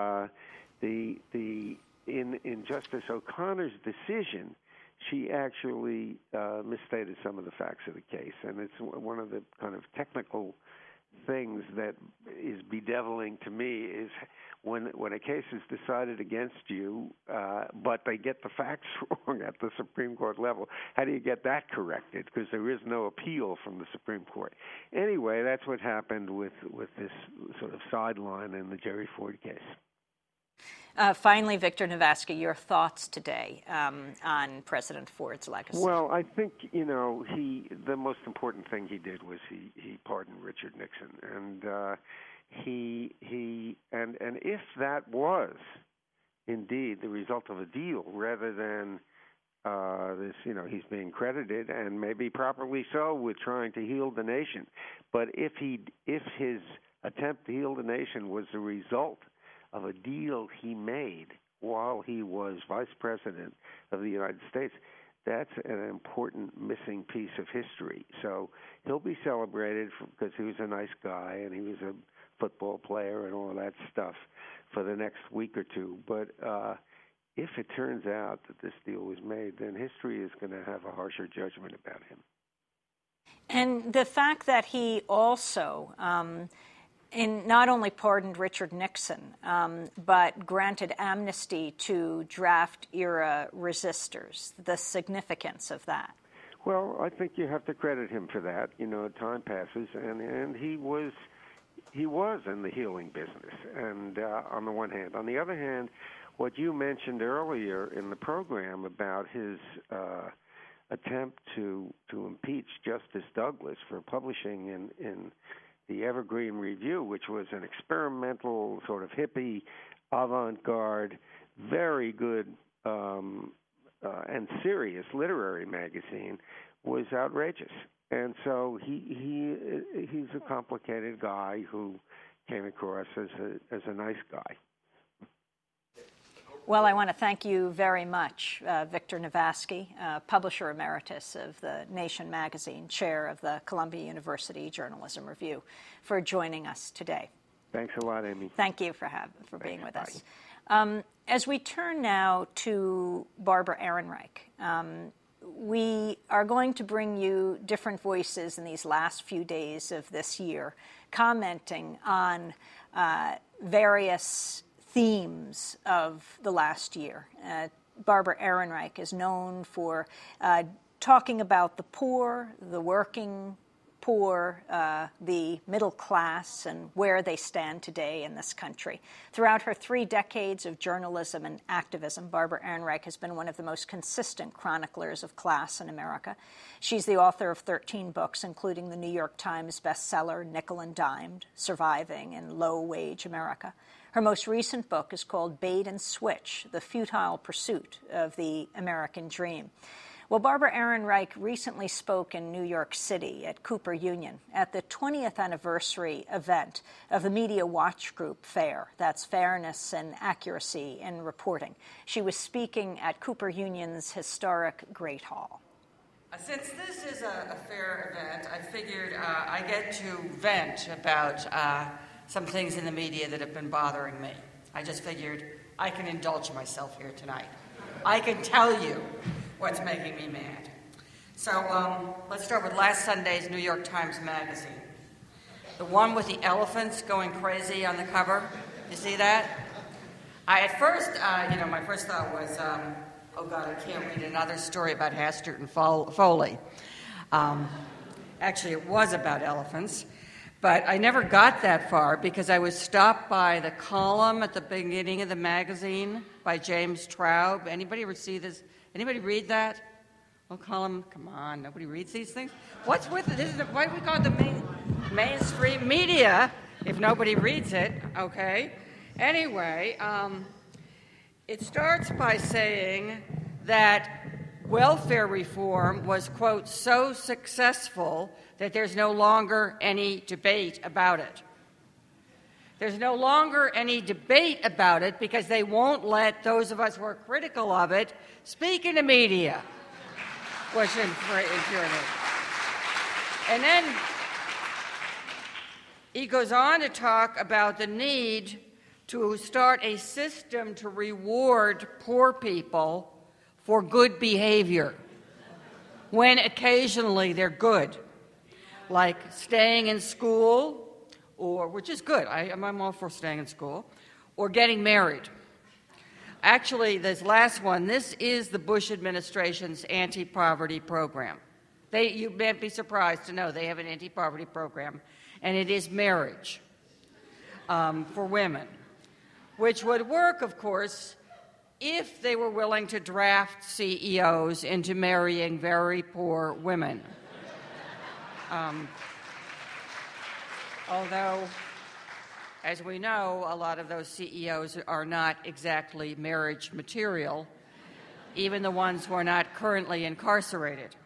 in Justice O'Connor's decision, she actually misstated some of the facts of the case, and it's one of the kind of technical things that is bedeviling to me is when a case is decided against you, but they get the facts wrong at the Supreme Court level. How do you get that corrected? Because there is no appeal from the Supreme Court. Anyway, that's what happened with this sort of sideline in the Jerry Ford case. Finally, Victor Navasky, your thoughts today on President Ford's legacy. Well, I think, the most important thing he did was he pardoned Richard Nixon. And and if that was indeed the result of a deal rather than this, he's being credited, and maybe properly so, with trying to heal the nation. But if his attempt to heal the nation was the result of a deal he made while he was vice president of the United States, that's an important missing piece of history. So he'll be celebrated because he was a nice guy and he was a football player and all that stuff for the next week or two. But if it turns out that this deal was made, then history is going to have a harsher judgment about him. And the fact that he also not only pardoned Richard Nixon, but granted amnesty to draft-era resistors, the significance of that. Well, I think you have to credit him for that. Time passes, and he was in the healing business, and on the one hand. On the other hand, what you mentioned earlier in the program about his attempt to impeach Justice Douglas for publishing in the Evergreen Review, which was an experimental, sort of hippie, avant-garde, very good and serious literary magazine, was outrageous. And so he's a complicated guy who came across as a nice guy. Well, I want to thank you very much, Victor Navasky, publisher emeritus of the Nation magazine, chair of the Columbia University Journalism Review, for joining us today. Thanks a lot, Amy. Thank you for being with us. As we turn now to Barbara Ehrenreich, we are going to bring you different voices in these last few days of this year, commenting on various themes of the last year. Barbara Ehrenreich is known for talking about the poor, the working poor, the middle class, and where they stand today in this country. Throughout her 3 decades of journalism and activism, Barbara Ehrenreich has been one of the most consistent chroniclers of class in America. She's the author of 13 books, including the New York Times bestseller Nickel and Dimed, Surviving in Low-Wage America. Her most recent book is called Bait and Switch, The Futile Pursuit of the American Dream. Well, Barbara Ehrenreich recently spoke in New York City at Cooper Union at the 20th anniversary event of the Media Watch Group FAIR. That's Fairness and Accuracy in Reporting. She was speaking at Cooper Union's historic Great Hall. Since this is a fair event, I figured I get to vent about some things in the media that have been bothering me. I just figured I can indulge myself here tonight. I can tell you what's making me mad. So let's start with last Sunday's New York Times Magazine. The one with the elephants going crazy on the cover. You see that? At first, my first thought was, oh God, I can't read another story about Hastert and Foley. Actually, it was about elephants, but I never got that far because I was stopped by the column at the beginning of the magazine by James Traub. Anybody ever see this? Anybody read that? Oh, column, come on, nobody reads these things? What's with it? Why do we call it the mainstream media if nobody reads it? Okay. Anyway, it starts by saying that welfare reform was, quote, so successful that there's no longer any debate about it. There's no longer any debate about it because they won't let those of us who are critical of it speak in the media, which infuriating. And then he goes on to talk about the need to start a system to reward poor people for good behavior when occasionally they're good, like staying in school, or which is good. I'm all for staying in school, or getting married. Actually, this last one, this is the Bush administration's anti-poverty program. You may be surprised to know they have an anti-poverty program, and it is marriage for women, which would work, of course, if they were willing to draft CEOs into marrying very poor women. Although, as we know, a lot of those CEOs are not exactly marriage material, even the ones who are not currently incarcerated.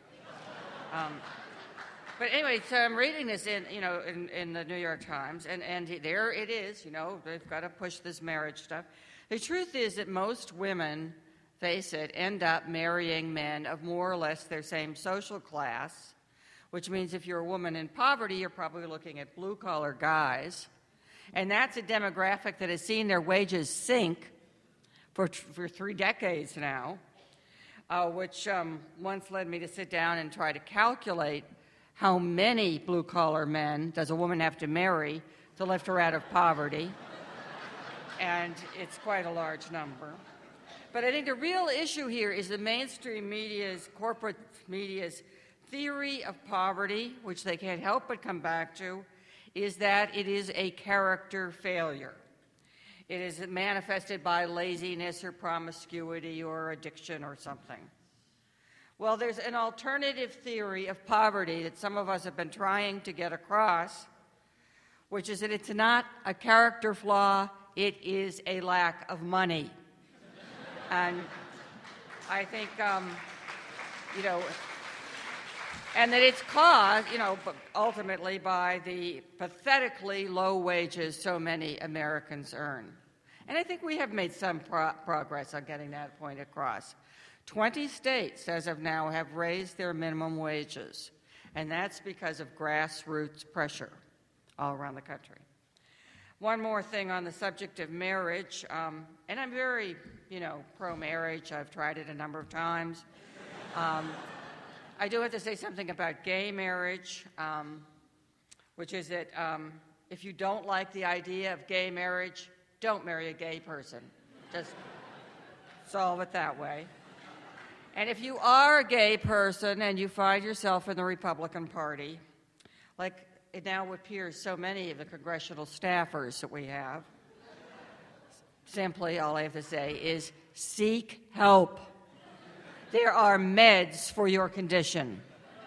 But anyway, so I'm reading this in the New York Times, and there it is. They've got to push this marriage stuff. The truth is that most women, face it, end up marrying men of more or less their same social class, which means if you're a woman in poverty, you're probably looking at blue-collar guys. And that's a demographic that has seen their wages sink for 3 decades now, which once led me to sit down and try to calculate how many blue-collar men does a woman have to marry to lift her out of poverty. And it's quite a large number. But I think the real issue here is the mainstream media's, corporate media's theory of poverty, which they can't help but come back to, is that it is a character failure. It is manifested by laziness or promiscuity or addiction or something. Well, there's an alternative theory of poverty that some of us have been trying to get across, which is that it's not a character flaw, it is a lack of money. And I think, and that it's caused, ultimately by the pathetically low wages so many Americans earn. And I think we have made some progress on getting that point across. 20 states, as of now, have raised their minimum wages, and that's because of grassroots pressure all around the country. One more thing on the subject of marriage, and I'm very, pro-marriage. I've tried it a number of times. I do have to say something about gay marriage, which is that if you don't like the idea of gay marriage, don't marry a gay person. Just solve it that way. And if you are a gay person and you find yourself in the Republican Party, like it now appears so many of the congressional staffers that we have, simply all I have to say is seek help. There are meds for your condition.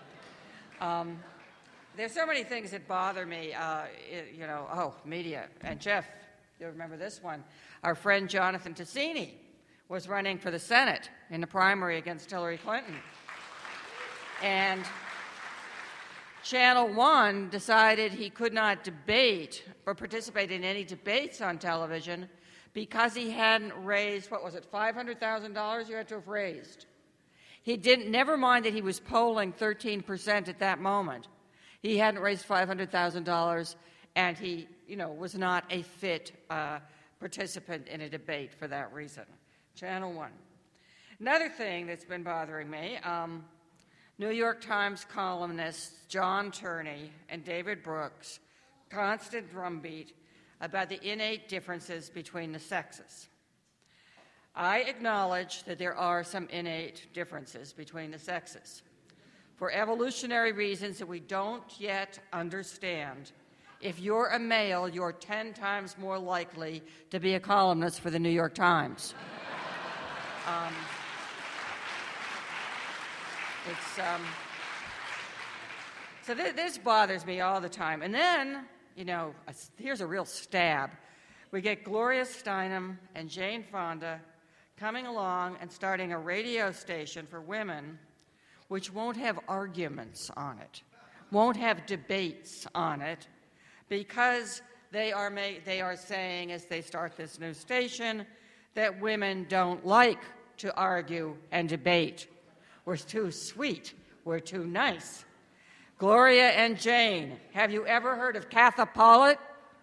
There's so many things that bother me, media. And Jeff, you remember this one. Our friend Jonathan Tasini was running for the Senate in the primary against Hillary Clinton. And Channel 1 decided he could not debate or participate in any debates on television because he hadn't raised, $500,000 you had to have raised. He didn't, never mind that he was polling 13% at that moment. He hadn't raised $500,000, and he, was not a fit participant in a debate for that reason. Channel 1. Another thing that's been bothering me, New York Times columnists John Turney and David Brooks, constant drumbeat about the innate differences between the sexes. I acknowledge that there are some innate differences between the sexes. For evolutionary reasons that we don't yet understand, if you're a male, you're 10 times more likely to be a columnist for the New York Times. So this bothers me all the time. And then, here's a real stab. We get Gloria Steinem and Jane Fonda coming along and starting a radio station for women which won't have arguments on it, won't have debates on it, because they are saying, as they start this new station, that women don't like to argue and debate. We're too sweet. We're too nice. Gloria and Jane, have you ever heard of Katha Pollitt?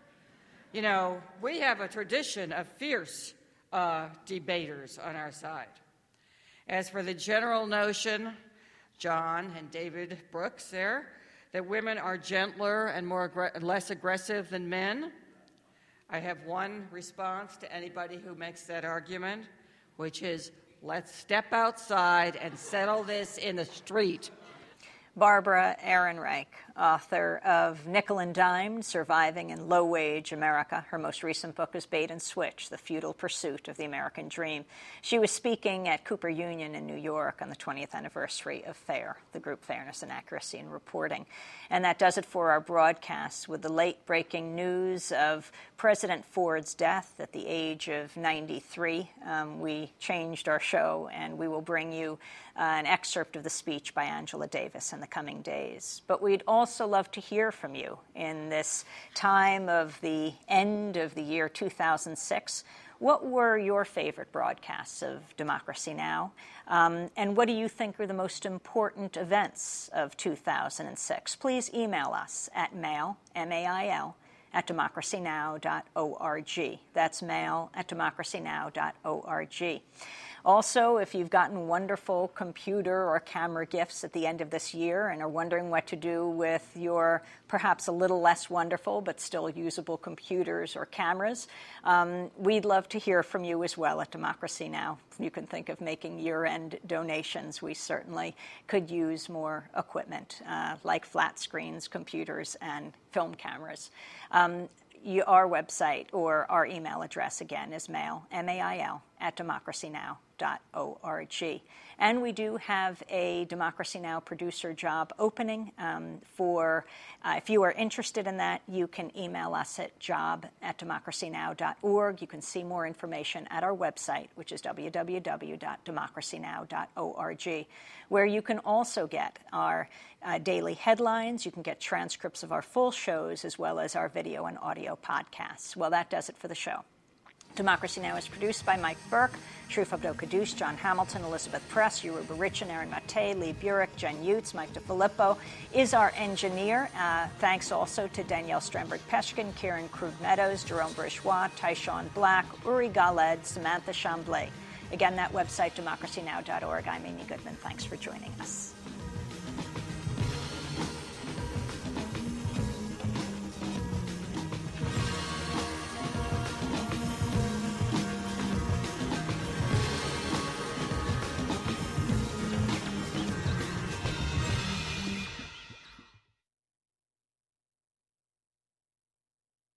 We have a tradition of fierce debaters on our side. As for the general notion, John and David Brooks there, that women are gentler and less aggressive than men, I have one response to anybody who makes that argument, which is, let's step outside and settle this in the street. Barbara Ehrenreich, author of Nickel and Dime, Surviving in Low-Wage America. Her most recent book is Bait and Switch, The Futile Pursuit of the American Dream. She was speaking at Cooper Union in New York on the 20th anniversary of FAIR, the group Fairness and Accuracy in Reporting. And that does it for our broadcast with the late-breaking news of President Ford's death at the age of 93. We changed our show, and we will bring you an excerpt of the speech by Angela Davis in the coming days. But we'd also love to hear from you in this time of the end of the year 2006. What were your favorite broadcasts of Democracy Now? And what do you think are the most important events of 2006? Please email us at mail, M-A-I-L, at democracynow.org. That's mail at democracynow.org. Also, if you've gotten wonderful computer or camera gifts at the end of this year and are wondering what to do with your perhaps a little less wonderful but still usable computers or cameras, we'd love to hear from you as well at Democracy Now! You can think of making year-end donations. We certainly could use more equipment like flat screens, computers, and film cameras. Our website or our email address, again, is mail, M-A-I-L, at democracynow.org. And we do have a Democracy Now! Producer job opening. If you are interested in that, you can email us at job@democracynow.org. You can see more information at our website, which is www.democracynow.org, where you can also get our daily headlines. You can get transcripts of our full shows, as well as our video and audio podcasts. Well, that does it for the show. Democracy Now! Is produced by Mike Burke, Sharif Abdel-Kaddouche, John Hamilton, Elizabeth Press, Yoruba Richin, Aaron Mate, Lee Burek, Jen Utz, Mike DeFilippo is our engineer. Thanks also to Danielle Stramberg-Peshkin, Kieran Krug-Meadows, Jerome Bourgeois, Tyshawn Black, Uri Galed, Samantha Chamblay. Again, that website, democracynow.org. I'm Amy Goodman. Thanks for joining us.